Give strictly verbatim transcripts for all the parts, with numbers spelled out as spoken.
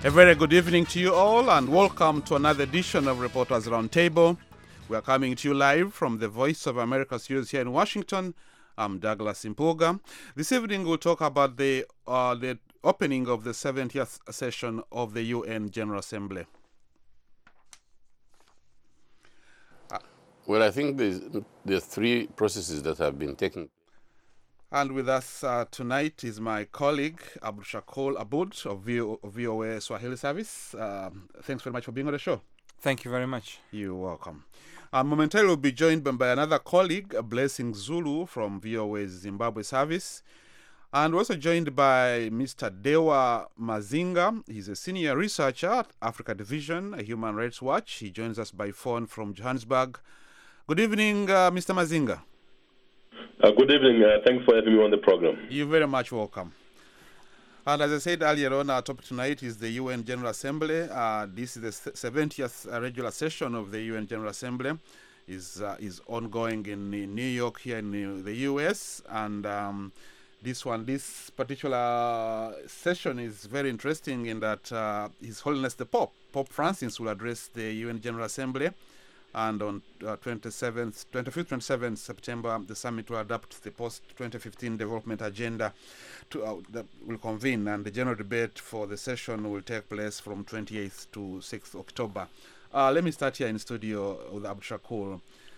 A very good evening to you all, and welcome to another edition of Reporters Roundtable. We are coming to you live from the Voice of America studios here in Washington. I'm Douglas Impuga. This evening we'll talk about the uh, the opening of the seventieth session of the U N General Assembly. Well, I think there's, there's three processes that have been taken. And with us uh, tonight is my colleague, Abdul Shakur Aboud of V O A Swahili Service. Uh, thanks very much for being on the show. Thank you very much. You're welcome. Uh, momentarily, we'll be joined by another colleague, Blessing Zulu from V O A Zimbabwe Service. And we're also joined by Mister Dewa Mazinga. He's a senior researcher at Africa Division, a Human Rights Watch. He joins us by phone from Johannesburg. Good evening, uh, Mister Mazinga. Uh, good evening. Uh, thanks for having me on the program. You're very much welcome. And as I said earlier on, our topic tonight is the U N General Assembly. Uh, this is the seventieth regular session of the U N General Assembly. is uh, is ongoing in, in New York here in the U S. And um, this one, this particular session is very interesting in that uh, His Holiness the Pope, Pope Francis, will address the U N General Assembly. And on uh, twenty-seventh, twenty-fifth, twenty-seventh September, the summit will adopt the post twenty fifteen development agenda to, uh, that will convene, and the general debate for the session will take place from twenty-eighth to sixth October. Uh, let me start here in studio with Abdul Shakur. Uh,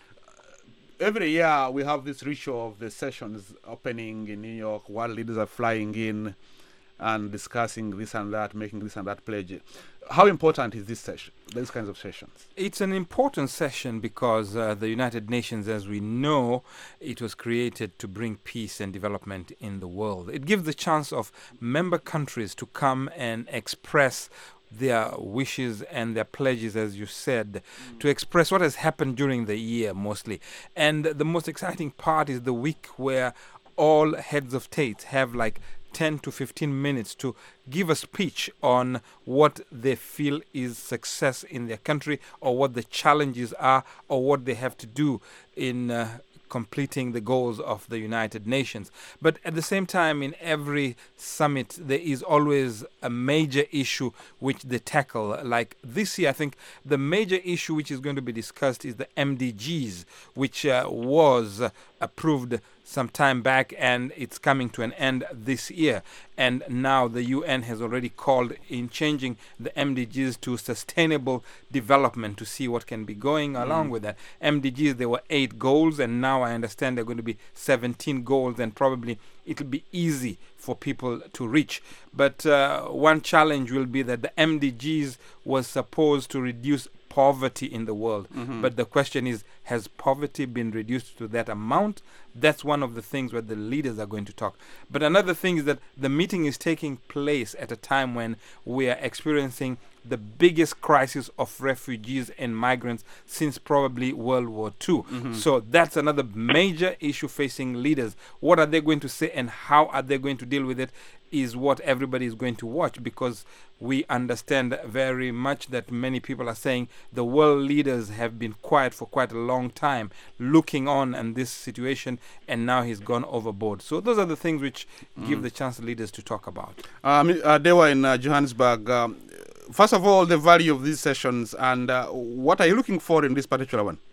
every year we have this ritual of the sessions opening in New York. World leaders are flying in and discussing this and that, making this and that pledge. How important is this session, these kinds of sessions? It's an important session because uh, the United Nations, as we know, it was created to bring peace and development in the world. It gives the chance of member countries to come and express their wishes and their pledges, as you said, mm. to express what has happened during the year mostly. And the most exciting part is the week where all heads of state have like ten to fifteen minutes to give a speech on what they feel is success in their country, or what the challenges are, or what they have to do in uh, completing the goals of the United Nations. But at the same time, in every summit, there is always a major issue which they tackle. Like this year, I think the major issue which is going to be discussed is the M D Gs, which uh, was uh, approved some time back, and it's coming to an end this year. And now the U N has already called in changing the M D Gs to sustainable development to see what can be going mm. along with that. M D Gs, there were eight goals, and now I understand there are going to be seventeen goals, and probably it'll be easy for people to reach. But uh, one challenge will be that the M D Gs was supposed to reduce poverty in the world. Mm-hmm. But the question is, has poverty been reduced to that amount? That's one of the things where the leaders are going to talk. But another thing is that the meeting is taking place at a time when we are experiencing the biggest crisis of refugees and migrants since probably World War Two. Mm-hmm. So that's another major issue facing leaders. What are they going to say and how are they going to deal with it is what everybody is going to watch, because we understand very much that many people are saying the world leaders have been quiet for quite a long time, looking on in this situation, and now he's gone overboard. So those are the things which mm. give the chance leaders to talk about. Um, uh, they were in uh, Johannesburg. Um, first of all, the value of these sessions, and uh, what are you looking for in this particular one?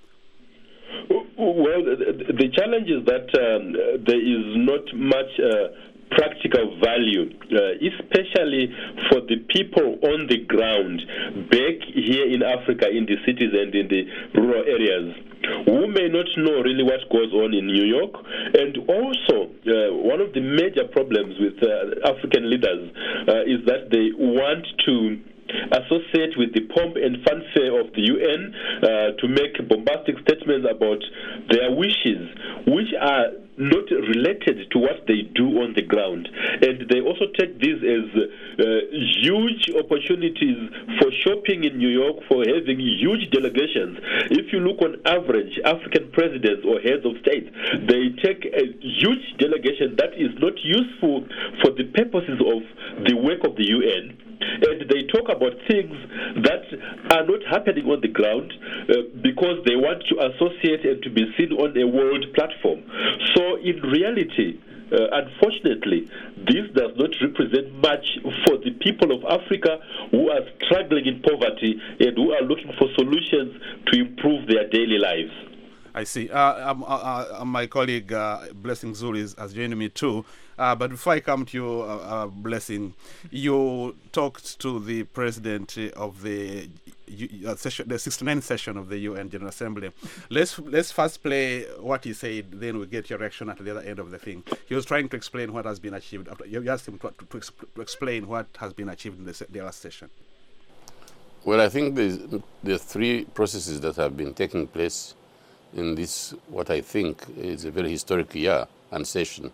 Well, the, the challenge is that um, there is not much uh, practical value, uh, especially for the people on the ground back here in Africa, in the cities and in the rural areas, who may not know really what goes on in New York. And also, uh, one of the major problems with uh, African leaders uh, is that they want to associate with the pomp and fanfare of the U N uh, to make bombastic statements about their wishes, which are not related to what they do on the ground. And they also take these as uh, huge opportunities for shopping in New York, for having huge delegations. If you look on average, African presidents or heads of state, they take a huge delegation that is not useful for the purposes of the work of the U N. And they talk about things that are not happening on the ground uh, because they want to associate and to be seen on a world platform. So in reality, Uh, unfortunately, this does not represent much for the people of Africa who are struggling in poverty and who are looking for solutions to improve their daily lives. I see. Uh, um, uh, uh, my colleague uh, Blessing Zulu has joined me too. Uh, but before I come to you, uh, uh, Blessing, you talked to the president of the uh, session, the sixty-ninth session of the U N General Assembly. Let's let's first play what he said, then we get your reaction at the other end of the thing. He was trying to explain what has been achieved. After, you asked him to, to, to, exp- to explain what has been achieved in the, se- the last session. Well, I think there are three processes that have been taking place in this, what I think is a very historic year and session.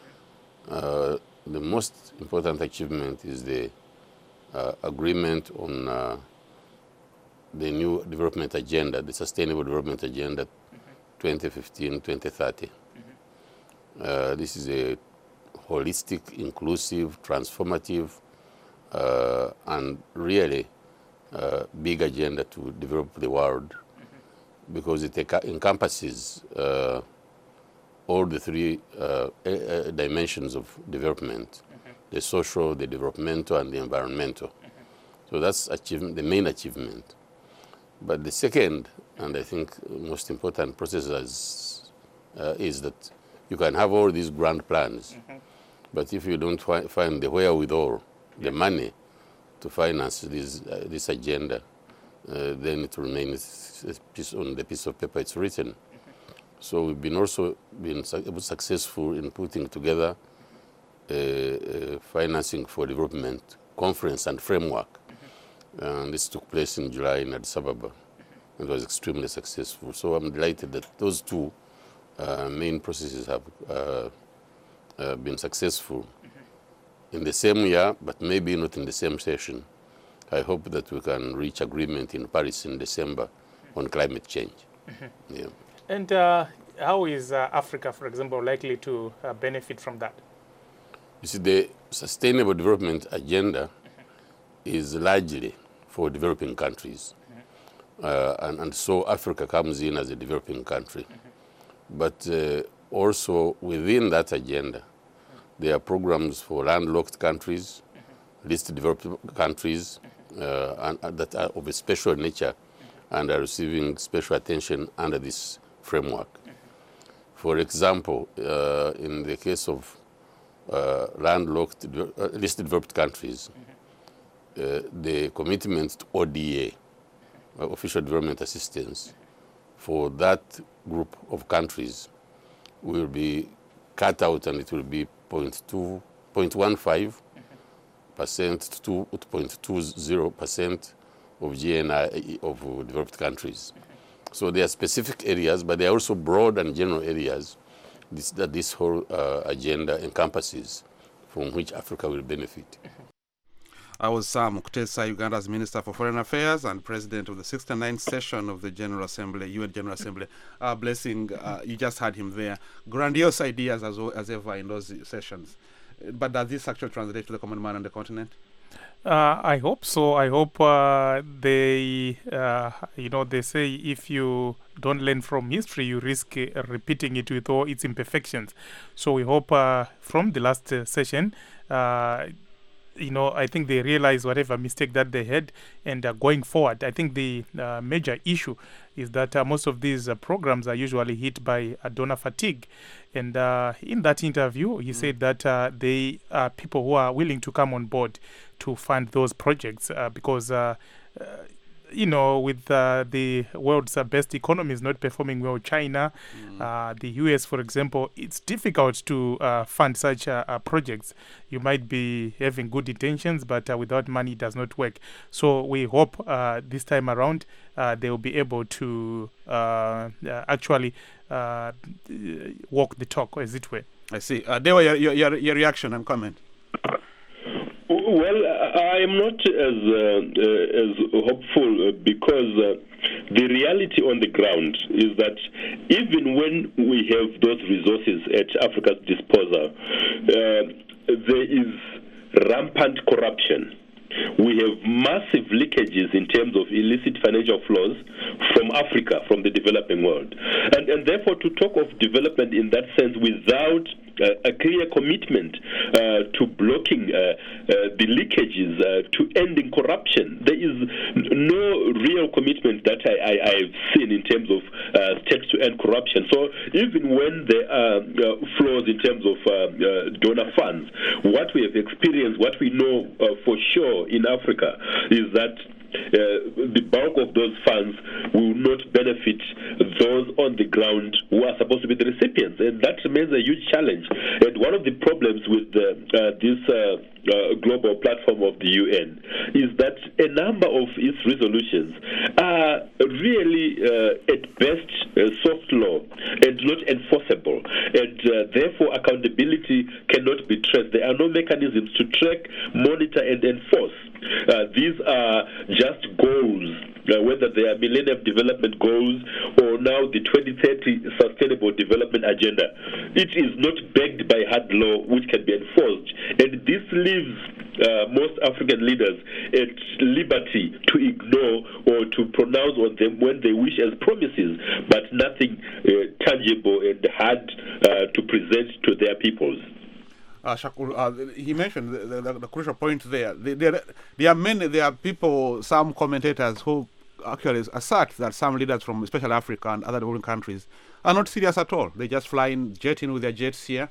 Uh, the most important achievement is the uh, agreement on uh, the new development agenda, the Sustainable Development Agenda mm-hmm. twenty fifteen to twenty thirty. Mm-hmm. Uh, this is a holistic, inclusive, transformative, uh, and really uh, big agenda to develop the world, mm-hmm. because it encompasses uh, all the three uh, uh, dimensions of development, mm-hmm. the social, the developmental, and the environmental. Mm-hmm. So that's achievement, the main achievement. But the second, and I think most important process is, uh, is that you can have all these grand plans, mm-hmm. but if you don't fi- find the wherewithal, the money to finance this, uh, this agenda, uh, then it remains a piece on the piece of paper it's written. So we've been also been su- successful in putting together a, a financing for development conference and framework. Mm-hmm. And this took place in July in Addis Ababa. Mm-hmm. It was extremely successful. So I'm delighted that those two uh, main processes have uh, uh, been successful mm-hmm. in the same year, but maybe not in the same session. I hope that we can reach agreement in Paris in December mm-hmm. on climate change. Mm-hmm. Yeah. And uh, how is uh, Africa, for example, likely to uh, benefit from that? You see, the Sustainable Development Agenda mm-hmm. is largely for developing countries. Mm-hmm. uh, and, and so Africa comes in as a developing country. Mm-hmm. But uh, also within that agenda, mm-hmm. there are programs for landlocked countries, mm-hmm. least developed countries, mm-hmm. uh, and, and that are of a special nature mm-hmm. and are receiving special attention under this framework. Mm-hmm. For example, uh, in the case of uh, landlocked, uh, least developed countries, mm-hmm. uh, the commitment to O D A, mm-hmm. uh, Official Development Assistance, mm-hmm. for that group of countries will be cut out, and it will be zero point two, zero point one five percent to two point two zero percent of G N I of developed countries. Mm-hmm. So there are specific areas, but there are also broad and general areas this, that this whole uh, agenda encompasses, from which Africa will benefit. I was Sam Kutesa, Uganda's Minister for Foreign Affairs and President of the sixty-ninth session of the General Assembly, U N General Assembly. Uh, Blessing, uh, you just had him there. Grandiose ideas as, as ever in those sessions. But does this actually translate to the common man on the continent? Uh, I hope so. I hope uh, they, uh, you know, they say if you don't learn from history, you risk uh, repeating it with all its imperfections. So we hope uh, from the last uh, session, uh, you know, I think they realize whatever mistake that they had, and uh, going forward, I think the uh, major issue is that uh, most of these uh, programs are usually hit by uh, donor fatigue. And uh, in that interview, he mm. said that uh, they are people who are willing to come on board to fund those projects uh, because, uh, uh, you know, with uh, the world's uh, best economies not performing well, China, mm. uh, the U S, for example, it's difficult to uh, fund such uh, uh, projects. You might be having good intentions, but uh, without money, it does not work. So we hope uh, this time around uh, they will be able to uh, uh, actually uh, walk the talk, as it were. I see. Uh, there were your, your, your reaction and comment. Well, I am not as uh, uh, as hopeful uh, because uh, the reality on the ground is that even when we have those resources at Africa's disposal, uh, there is rampant corruption. We have massive leakages in terms of illicit financial flows from Africa, from the developing world. And, and therefore, to talk of development in that sense without a clear commitment uh, to blocking uh, uh, the leakages, uh, to ending corruption. There is no real commitment that I, I, I've seen in terms of uh, steps to end corruption. So even when there are uh, flaws in terms of uh, uh, donor funds, what we have experienced, what we know uh, for sure in Africa is that Uh, the bulk of those funds will not benefit those on the ground who are supposed to be the recipients, and that remains a huge challenge. And one of the problems with uh, uh, this uh, uh, global platform of the U N is that a number of its resolutions are really uh, at best uh, soft law and not enforceable, and uh, therefore accountability cannot be traced. There are no mechanisms to track, monitor, and enforce. Uh, these are just goals, uh, whether they are Millennium Development Goals or now the twenty thirty Sustainable Development Agenda. It is not backed by hard law which can be enforced, and this leaves uh, most African leaders at liberty to ignore or to pronounce on them when they wish as promises, but nothing uh, tangible and hard uh, to present to their peoples. Uh, Shakur, uh, he mentioned the, the, the crucial point there. There, there. There are many, there are people, some commentators who actually assert that some leaders from especially Africa and other developing countries are not serious at all. They just fly in, jet in with their jets here,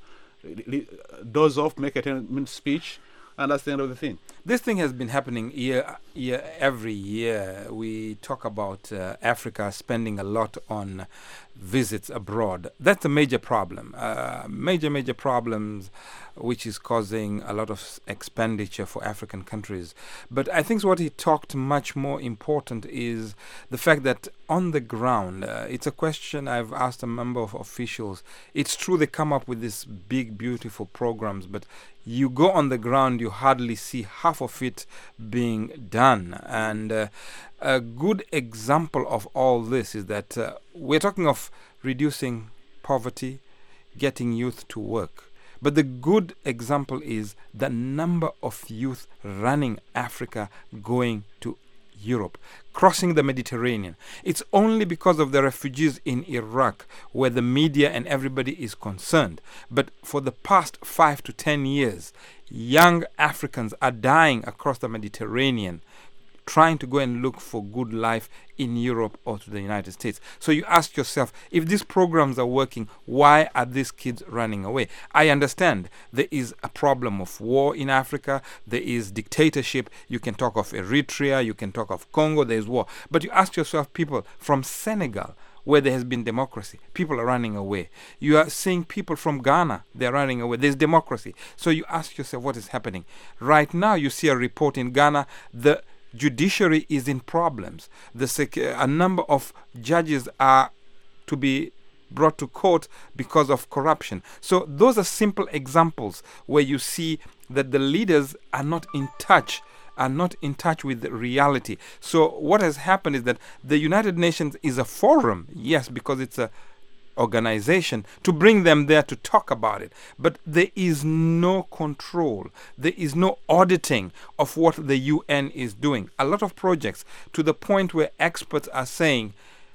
doze off, make a ten-minute speech, and that's the end of the thing. This thing has been happening year, year every year. We talk about uh, Africa spending a lot on visits abroad. That's a major problem. Uh, major, major problems which is causing a lot of expenditure for African countries. But I think what he talked much more important is the fact that on the ground, uh, it's a question I've asked a number of officials. It's true they come up with these big, beautiful programs, but you go on the ground, you hardly see half of it being done. And uh, a good example of all this is that uh, we're talking of reducing poverty, getting youth to work. But the good example is the number of youth running Africa going to Europe, crossing the Mediterranean. It's only because of the refugees in Iraq where the media and everybody is concerned. But for the past five to ten years, young Africans are dying across the Mediterranean trying to go and look for good life in Europe or to the United States. So you ask yourself, if these programs are working, why are these kids running away? I understand there is a problem of war in Africa, there is dictatorship, you can talk of Eritrea, you can talk of Congo, there is war. But you ask yourself, people from Senegal, where there has been democracy, people are running away. You are seeing people from Ghana, they're running away. There's democracy. So you ask yourself, what is happening? Right now, you see a report in Ghana, the judiciary is in problems. The sec- a number of judges are to be brought to court because of corruption. So those are simple examples where you see that the leaders are not in touch, are not in touch with reality. So what has happened is that the United Nations is a forum, yes, because it's a organization, to bring them there to talk about it. But there is no control. There is no auditing of what the U N is doing. A lot of projects, to the point where experts are saying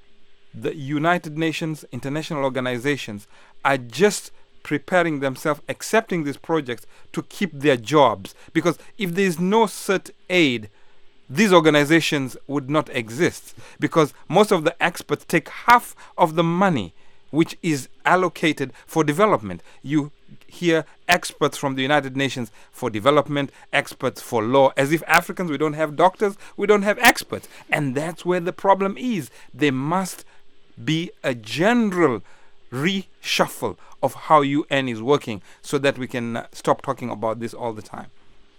the United Nations, international organizations, are just preparing themselves, accepting these projects to keep their jobs. Because if there is no cert aid, these organizations would not exist. Because most of the experts take half of the money which is allocated for development. You hear experts from the United Nations for development, experts for law. As if Africans, we don't have doctors, we don't have experts. And that's where the problem is. There must be a general reshuffle of how U N is working so that we can uh, stop talking about this all the time.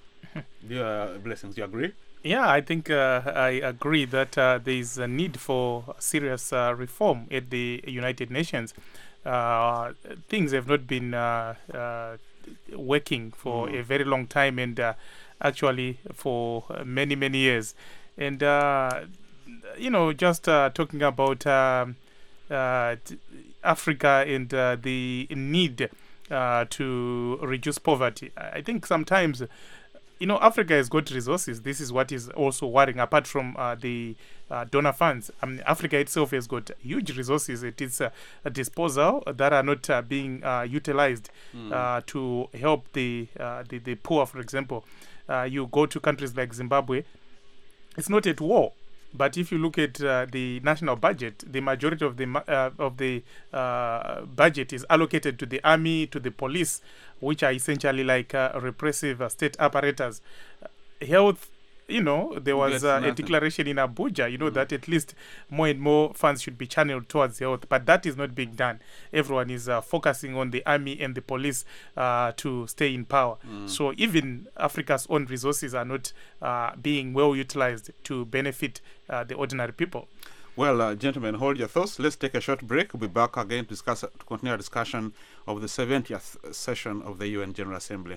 Yeah, Blessings, do you agree? Yeah, I think uh, I agree that uh, there is a need for serious uh, reform at the United Nations. Uh, things have not been uh, uh, working for mm. a very long time, and uh, actually for many, many years. And, uh, you know, just uh, talking about um, uh, t- Africa and uh, the need uh, to reduce poverty, I think sometimes you know, Africa has got resources. This is what is also worrying, apart from uh, the uh, donor funds. I mean, Africa itself has got huge resources at its uh, disposal that are not uh, being uh, utilized mm. uh, to help the, uh, the the poor, for example. Uh, you go to countries like Zimbabwe, it's not at war. But if you look at uh, the national budget, the majority of the uh, of the uh, budget is allocated to the army, to the police, which are essentially like uh, repressive uh, state apparatus. Uh, health, you know, there was uh, a declaration in Abuja, you know, mm. that at least more and more funds should be channeled towards health. But that is not being done. Everyone is uh, focusing on the army and the police uh, to stay in power. Mm. So even Africa's own resources are not uh, being well utilized to benefit uh, the ordinary people. Well, uh, gentlemen, hold your thoughts. Let's take a short break. We'll be back again to discuss to continue our discussion of the seventieth session of the U N General Assembly.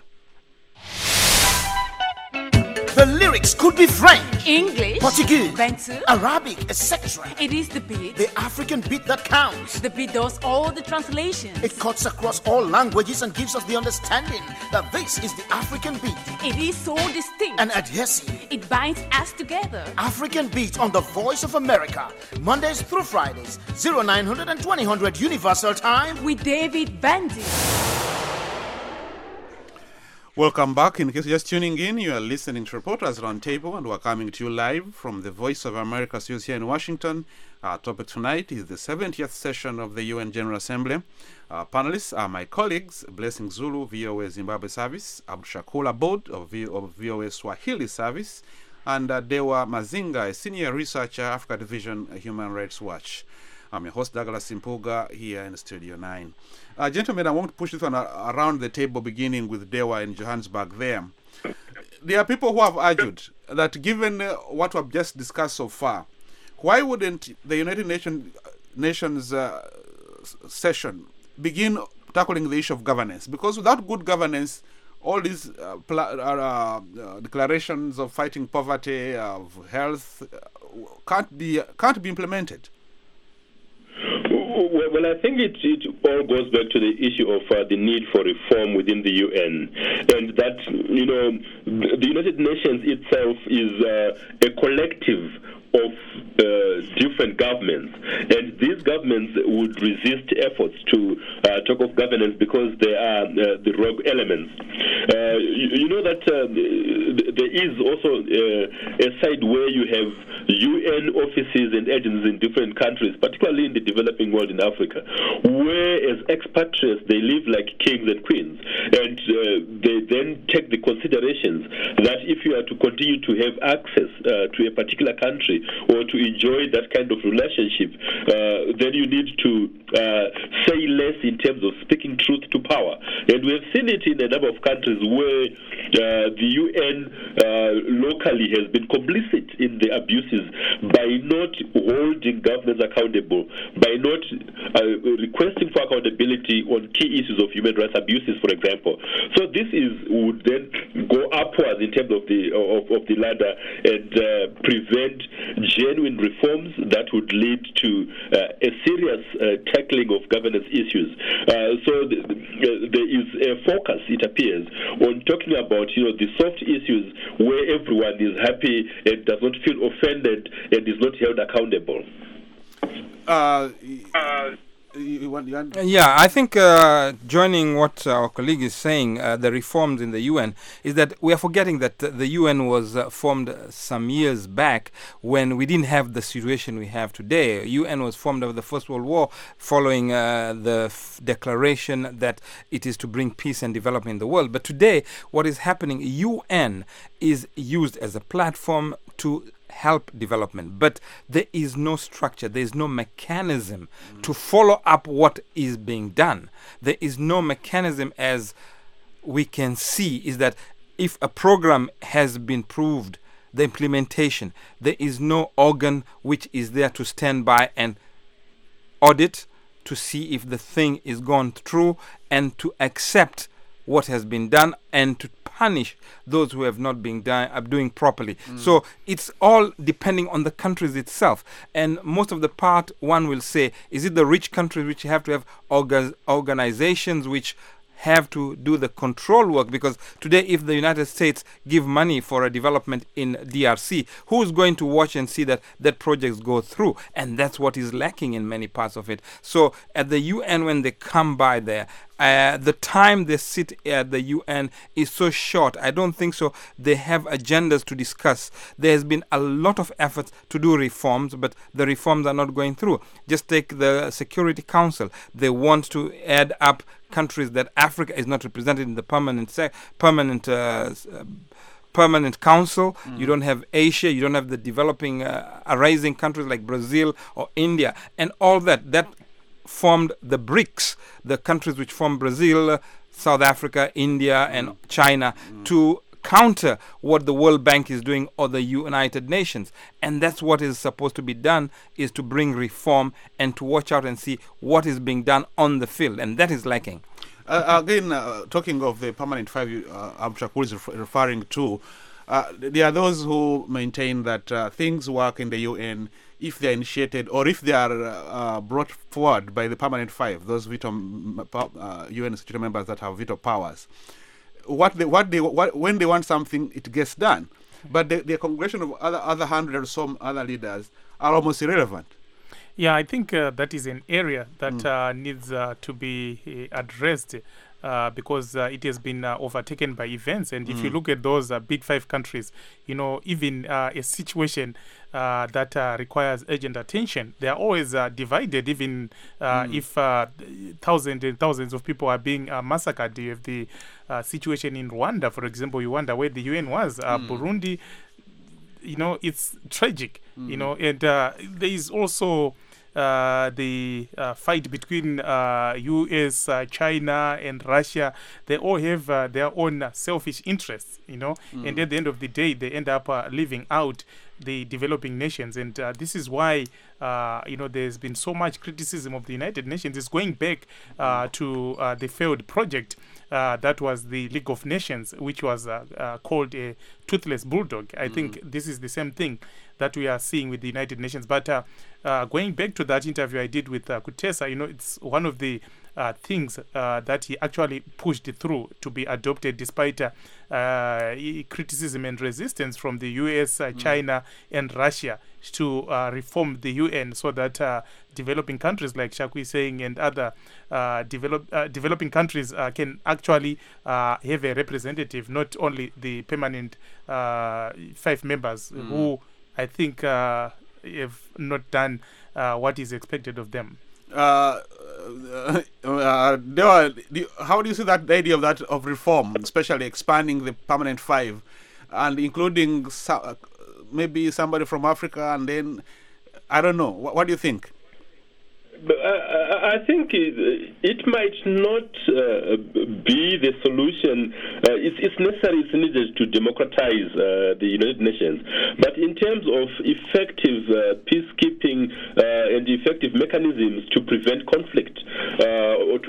The lyrics could be French, English, Portuguese, Bantu, Arabic, et cetera. It is the beat. The African beat that counts. The beat does all the translations. It cuts across all languages and gives us the understanding that this is the African beat. It is so distinct and adhesive. It binds us together. African beat on the Voice of America, Mondays through Fridays, oh nine hundred and twenty hundred Universal Time with David Bandy. Welcome back. In case you're just tuning in, you are listening to Reporters Roundtable, and we're coming to you live from the Voice of America studios here in Washington. Our topic tonight is the seventieth session of the U N General Assembly. Our panelists are my colleagues, Blessing Zulu, V O A Zimbabwe Service, Abdushakur Abod of, v- of V O A Swahili Service, and uh, Dewa Mazinga, a senior researcher, Africa Division, uh, Human Rights Watch. I'm your host, Douglas Simpuga, here in Studio nine. Uh, gentlemen, I want to push this one uh, around the table, beginning with Dewa in Johannesburg there. There are people who have argued that given uh, what we've just discussed so far, why wouldn't the United Nation, Nations uh, session begin tackling the issue of governance? Because without good governance, all these uh, pl- uh, uh, declarations of fighting poverty, of health, uh, can't be can't be implemented. Well, well, I think it, it all goes back to the issue of uh, the need for reform within the U N, and that, you know, the United Nations itself is uh, a collective of uh, different governments, and these governments would resist efforts to uh, talk of governance because they are uh, the rogue elements. Uh, you, you know that uh, there is also uh, a side where you have U N offices and agencies in different countries, particularly in the developing world in Africa, where as expatriates they live like kings and queens, and uh, they then take the considerations that if you are to continue to have access uh, to a particular country or to enjoy that kind of relationship, uh, then you need to uh, say less in terms of speaking truth to power. And we have seen it in a number of countries where uh, the U N uh, locally has been complicit in the abuses by not holding governments accountable, by not uh, requesting for accountability on key issues of human rights abuses, for example. So this is would then go upwards in terms of the of, of the ladder and uh, prevent genuine reforms that would lead to uh, a serious uh, tackling of governance issues. Uh, so th- th- there is a focus, it appears, on talking about, you know, the soft issues where everyone is happy and does not feel offended and is not held accountable. Uh, uh, you want, you want? Yeah, I think uh, joining what our colleague is saying, uh, the reforms in the U N, is that we are forgetting that the U N was uh, formed some years back when we didn't have the situation we have today. U N was formed after the First World War, following uh, the f- declaration that it is to bring peace and development in the world. But today, what is happening, U N is used as a platform to help development, but there is no structure, there is no mechanism mm. to follow up what is being done. There is no mechanism, as we can see, is that if a program has been proved, the implementation, there is no organ which is there to stand by and audit to see if the thing is gone through and to accept what has been done and to punish those who have not been di- uh, doing properly. Mm. So it's all depending on the countries itself. And most of the part, one will say, is it the rich countries which have to have orga- organizations which have to do the control work, because today if the United States give money for a development in D R C, who's going to watch and see that that projects go through? And that's what is lacking in many parts of it. So at the U N, when they come by there, uh, the time they sit at the U N is so short. I don't think so they have agendas to discuss. There has been a lot of efforts to do reforms, but the reforms are not going through. Just take the Security Council. They want to add up countries that Africa is not represented in the permanent se- permanent uh, uh, permanent council. Mm. You don't have Asia. You don't have the developing, uh, arising countries like Brazil or India, and all that. That formed the BRICS, the countries which form Brazil, uh, South Africa, India, and mm. China, mm. to counter what the World Bank is doing or the United Nations. And that's what is supposed to be done, is to bring reform and to watch out and see what is being done on the field, and that is lacking. Uh, again, uh, talking of the permanent five, uh, Abdu Shakur is ref- referring to, uh, there are those who maintain that uh, things work in the U N if they are initiated or if they are uh, brought forward by the permanent five, those veto m- uh, U N security members that have veto powers. What they, what they, what, when they want something, it gets done. But the, the congregation of other other hundred or some other leaders are almost irrelevant. Yeah, I think uh, that is an area that Mm. uh, needs uh, to be uh, addressed uh, because uh, it has been uh, overtaken by events. And if you look at those uh, big five countries, you know, even uh, a situation uh, that uh, requires urgent attention, they are always uh, divided. Even uh, if uh, thousands and thousands of people are being uh, massacred, you have the uh, situation in Rwanda, for example. You wonder where the U N was. Uh, Burundi, you know, it's tragic, you know, and uh, there is also uh, the uh, fight between uh, U S, uh, China, and Russia. They all have uh, their own uh, selfish interests, you know, and at the end of the day, they end up uh, leaving out the developing nations. And uh, this is why, uh, you know, there's been so much criticism of the United Nations. It's going back uh, to uh, the failed project. Uh, that was the League of Nations, which was uh, uh, called a toothless bulldog. I mm. think this is the same thing that we are seeing with the United Nations. But uh, uh, going back to that interview I did with uh, Kutesa, you know, it's one of the uh, things uh, that he actually pushed through to be adopted despite uh, uh, criticism and resistance from the U S, uh, mm. China, and Russia to uh, reform the U N so that uh, developing countries like Shaku is saying and other uh, develop, uh, developing countries uh, can actually uh, have a representative, not only the permanent uh, five members mm. who I think uh, have not done uh, what is expected of them. Uh, uh, uh, there are, do, how do you see that the idea of that of reform, especially expanding the permanent five and including so, uh, maybe somebody from Africa, and then I don't know. What, what do you think? But I, I think it, it might not uh, be the solution. Uh, it's, it's necessary, it's needed to democratize uh, the United Nations. But in terms of effective uh, peacekeeping uh, and effective mechanisms to prevent conflict, uh, or to,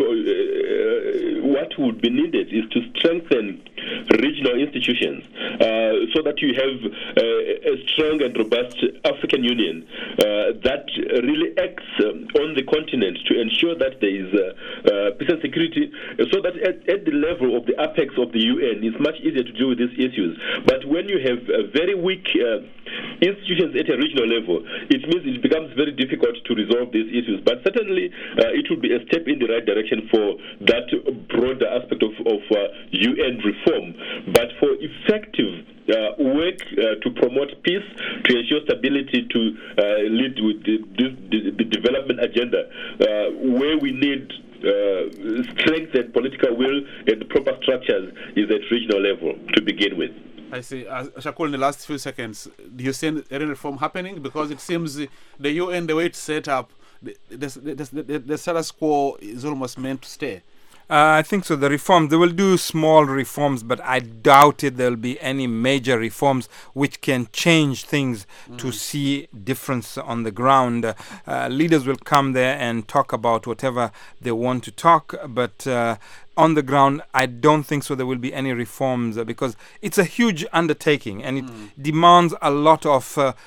uh, what would be needed is to strengthen regional institutions uh, so that you have uh, a strong and robust African Union uh, that really acts um, on the continent to ensure that there is uh, uh, peace and security, so that at, at the level of the apex of the U N it's much easier to deal with these issues. But when you have uh, very weak uh, institutions at a regional level, it means it becomes very difficult to resolve these issues. But certainly uh, it would be a step in the right direction for that broader aspect of, of uh, U N reform. But for effective Uh, work uh, to promote peace, to ensure stability, to uh, lead with the, the, the development agenda, uh, where we need uh, strength and political will and proper structures is at regional level to begin with. I see. Uh, Shakur, in the last few seconds, do you see any reform happening? Because it seems the U N, the way it's set up, the, the, the, the, the status quo is almost meant to stay. Uh, I think so. The reforms, they will do small reforms, but I doubt it there will be any major reforms which can change things mm. to see difference on the ground. Uh, uh, leaders will come there and talk about whatever they want to talk, but uh, on the ground, I don't think so there will be any reforms uh, because it's a huge undertaking and it mm. demands a lot of uh,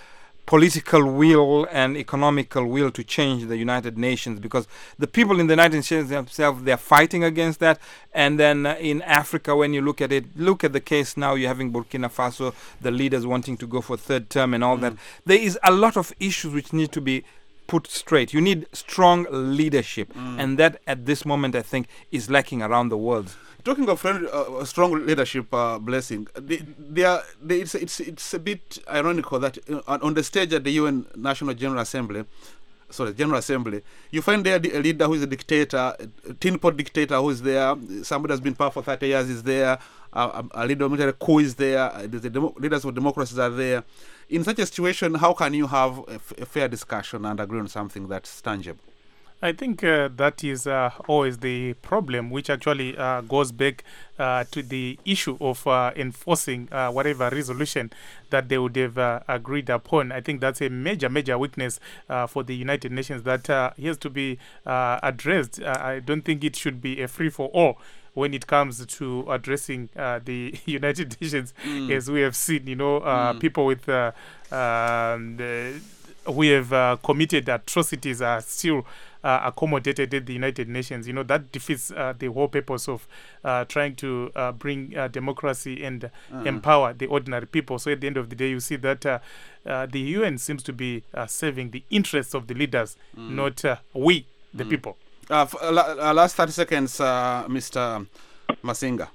political will and economical will to change the United Nations, because the people in the United Nations themselves, they're fighting against that. And then uh, in Africa, when you look at it, look at the case now, you're having Burkina Faso, the leaders wanting to go for third term and all mm. that. There is a lot of issues which need to be put straight. You need strong leadership, mm. and that at this moment I think is lacking around the world. Talking of friend, uh, strong leadership, uh, Blessing, they, they are, they, it's, it's, it's a bit ironical that uh, on the stage at the U N National General Assembly, sorry, General Assembly, you find there a leader who is a dictator, a tin pot dictator who is there, somebody has been power for thirty years is there, uh, a leader of military coup is there, the demo- leaders of democracies are there. In such a situation, how can you have a, f- a fair discussion and agree on something that's tangible? I think uh, that is uh, always the problem, which actually uh, goes back uh, to the issue of uh, enforcing uh, whatever resolution that they would have uh, agreed upon. I think that's a major, major weakness uh, for the United Nations that uh, has to be uh, addressed. Uh, I don't think it should be a free-for-all when it comes to addressing uh, the United Nations, mm. as we have seen, you know, uh, mm. people with uh, um, the, who have uh, committed atrocities are still uh, accommodated at the United Nations. You know, that defeats uh, the whole purpose of uh, trying to uh, bring uh, democracy and uh-huh. empower the ordinary people. So at the end of the day, you see that uh, uh, the U N seems to be uh, serving the interests of the leaders, mm. not uh, we, the mm. people. Uh, f- uh, la- uh, last thirty seconds, uh, Mister Masinga.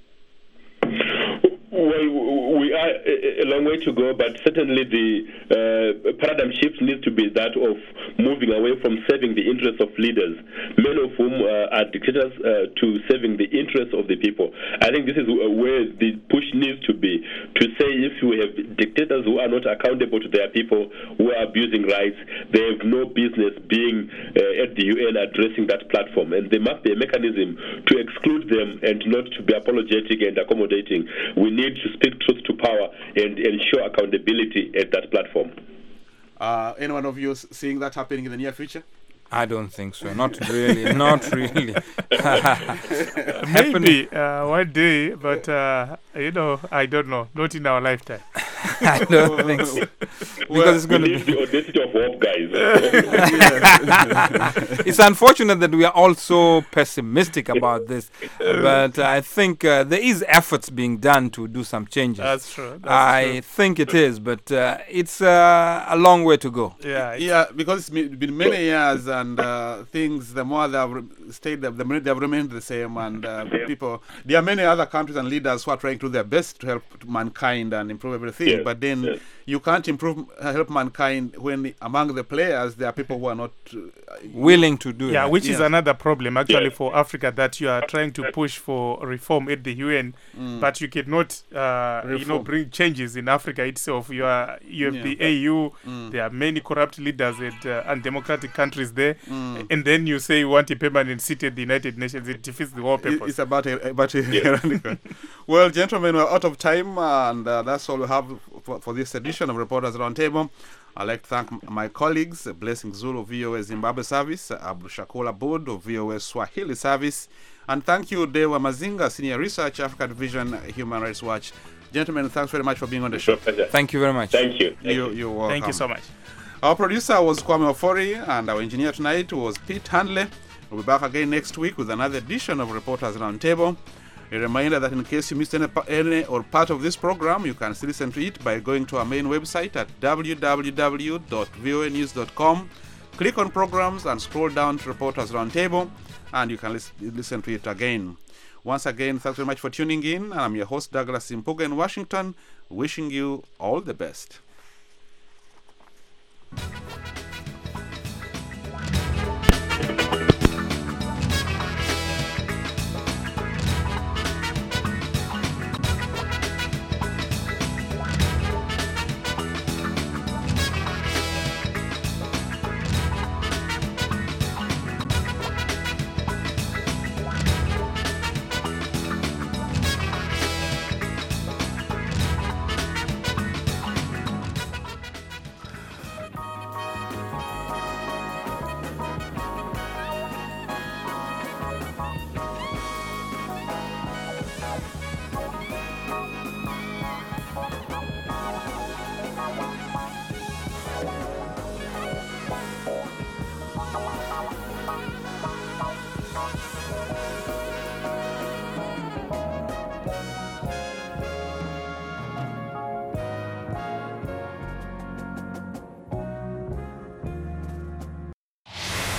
Well, we are a, a long way to go, but certainly the uh, paradigm shift needs to be that of moving away from serving the interests of leaders, many of whom uh, are dictators, uh, to serving the interests of the people. I think this is where the push needs to be, to say if we have dictators who are not accountable to their people, who are abusing rights, they have no business being uh, at the U N addressing that platform, and there must be a mechanism to exclude them and not to be apologetic and accommodating. We need to speak truth to power and ensure accountability at that platform. Uh, any one of you seeing that happening in the near future? I don't think so. Not really. Not really. Maybe uh, one day, but uh, you know, I don't know. Not in our lifetime. I don't think so. Because well, it's going to be the audacity of hope, guys. It's unfortunate that we are all so pessimistic about this, but I think uh, there is efforts being done to do some changes. That's true. That's I true. think it is, but uh, it's uh, a long way to go. Yeah, yeah, because it's been many years, and uh, things, the more they have re- stayed, the more they have remained the same, and uh, people, there are many other countries and leaders who are trying to do their best to help mankind and improve everything, yes, but then yes. you can't improve, uh, help mankind when among the players there are people who are not uh, willing to do it. Yeah, which yeah. is another problem actually Yeah. for Africa, that you are trying to push for reform at the U N, Mm. but you cannot, uh, you know, Reform. bring changes in Africa itself. You are, you have Yeah. the A U. Mm. There are many corrupt leaders and uh, undemocratic countries there, Mm. and then you say you want a permanent seat at the United Nations. It defeats the whole It- purpose. It's about a, about a ironical. Well, gentlemen, we're out of time, and uh, that's all we have for, for this edition of Reporters Roundtable. I'd like to thank m- my colleagues, uh, Blessing Zulu of V O A Zimbabwe Service, uh, Abdul Shakur Aboud of V O A Swahili Service, and thank you, Dewa Mazinga, Senior Research, Africa Division, uh, Human Rights Watch. Gentlemen, thanks very much for being on the show. Thank you very much. Thank you. Thank You, you're welcome. Thank you so much. Our producer was Kwame Ofori, and our engineer tonight was Pete Handley. We'll be back again next week with another edition of Reporters Roundtable. A reminder that in case you missed any, pa- any or part of this program, you can still listen to it by going to our main website at w w w dot voa news dot com. Click on programs and scroll down to Reporters Roundtable, and you can lis- listen to it again. Once again, thanks very much for tuning in. I'm your host, Douglas Impuga in Washington, wishing you all the best.